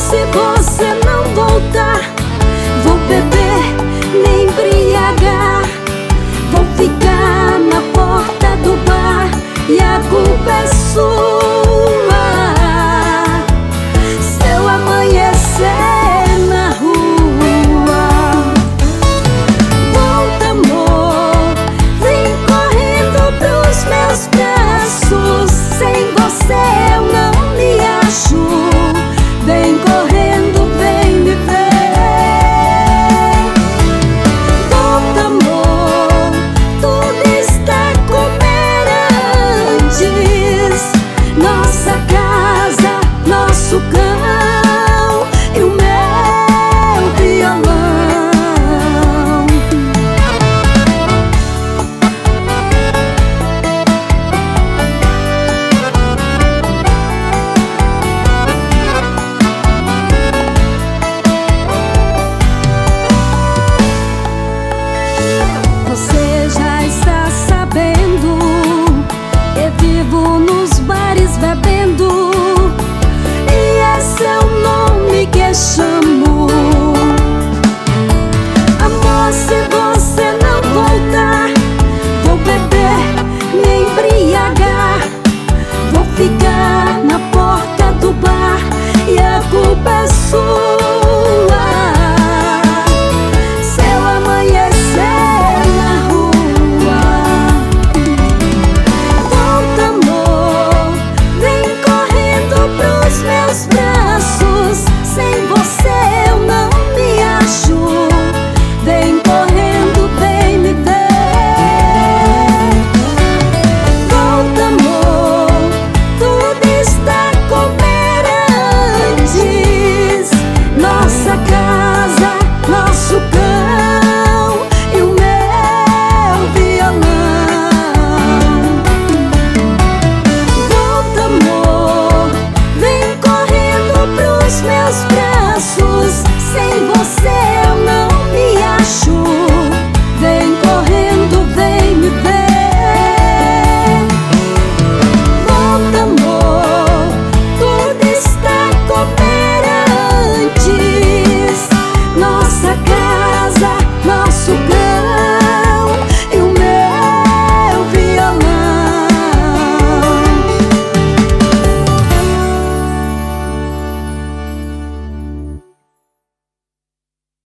se você não voltar, vou beber, me embriagar, vou ficar na porta do bar e a culpa é sua. Se eu amanhecer na rua, volta, amor, vem correndo pros meus braços. Sem você eu não me acho. Vem correndo, vem me ver. Volta, amor, tudo está como era antes. Nossa casa, nosso cão e o meu violão. Você já está sabendo, eu vivo nos bares bebendo, e esse é o nome que eu chamo. Amor, se você não voltar, vou beber, me embriagar, vou ficar na porta do bar e a culpa é sua. Se eu amanhecer na rua, volta, amor, vem correndo pros meus braços.